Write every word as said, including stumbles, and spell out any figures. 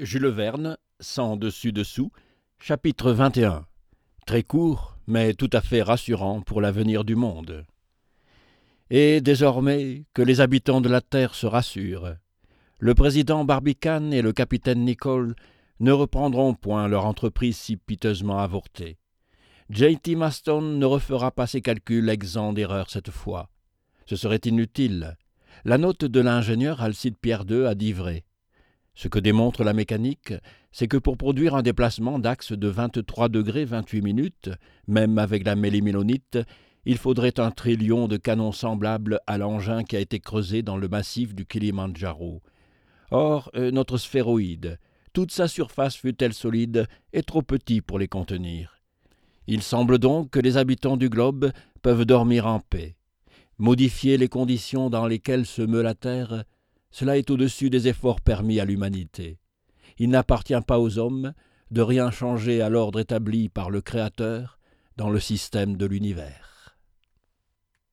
Jules Verne, sans dessus-dessous, chapitre vingt et un. Très court, mais tout à fait rassurant pour l'avenir du monde. Et désormais, que les habitants de la Terre se rassurent. Le président Barbicane et le capitaine Nicholl ne reprendront point leur entreprise si piteusement avortée. J T Maston ne refera pas ses calculs exempts d'erreur cette fois. Ce serait inutile. La note de l'ingénieur Alcide Pierre deux a dit vrai. Ce que démontre la mécanique, c'est que pour produire un déplacement d'axe de vingt-trois degrés vingt-huit minutes, même avec la mélimilonite, il faudrait un trillion de canons semblables à l'engin qui a été creusé dans le massif du Kilimandjaro. Or, euh, notre sphéroïde, toute sa surface fût-elle solide, est trop petit pour les contenir. Il semble donc que les habitants du globe peuvent dormir en paix. Modifier les conditions dans lesquelles se meut la Terre, cela est au-dessus des efforts permis à l'humanité. Il n'appartient pas aux hommes de rien changer à l'ordre établi par le Créateur dans le système de l'univers.